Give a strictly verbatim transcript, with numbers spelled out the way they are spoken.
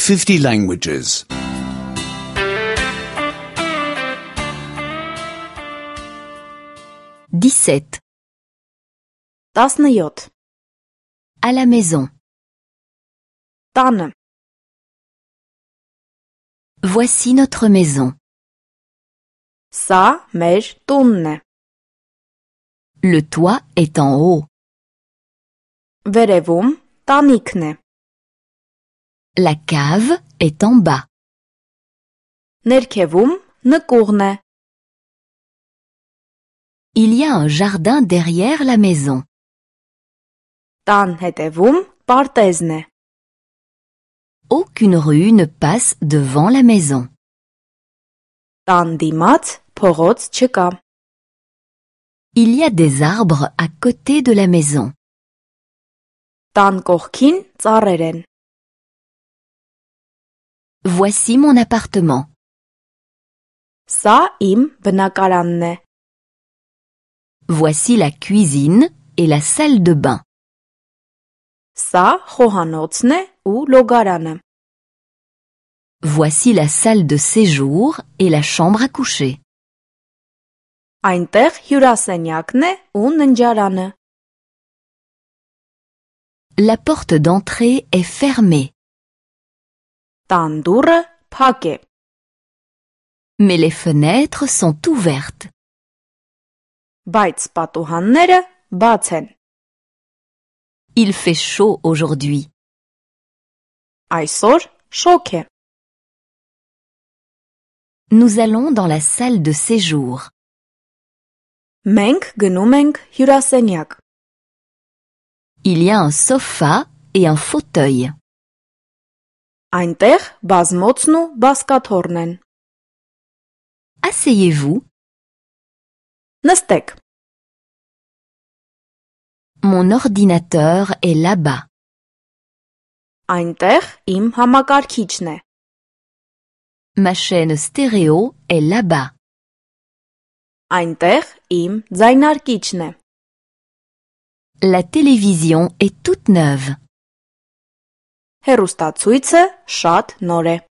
fifty languages. dix-sept. տասնյոթ À la maison. տանը Voici notre maison. Սա մեր տունն է Le toit est en haut. Վերևում տանիքն է La cave est en bas. Ներքևում նկուղն է Il y a un jardin derrière la maison. Տան հետևում պարտեզն է Aucune rue ne passe devant la maison. Տան դիմաց փողոց չկա Il y a des arbres à côté de la maison. Տան կողքին ծառեր են Voici mon appartement. Սա իմ բնակարանն է Voici la cuisine et la salle de bain. Սա խոհանոցն է ու լոգարանը Voici la salle de séjour et la chambre à coucher. Այնտեղ հյուրասենյակն է ու ննջարանը La porte d'entrée est fermée, Տան դուռը փակ է mais les fenêtres sont ouvertes. Բայց պատուհանները բաց են Il fait chaud aujourd'hui. Այսօր շոգ է Nous allons dans la salle de séjour. Մենք գնում ենք հյուրասենյակ Il y a un sofa et un fauteuil. Այնտեղ բազմոցն ու բազկաթոռն են Asseyez-vous. Նստեք Mon ordinateur est là-bas. Այնտեղ իմ համակարգիչն է Ma chaîne stéréo est là-bas. Այնտեղ իմ ձայնարկիչն է La télévision est toute neuve. Հեռուստացույցը շատ նոր է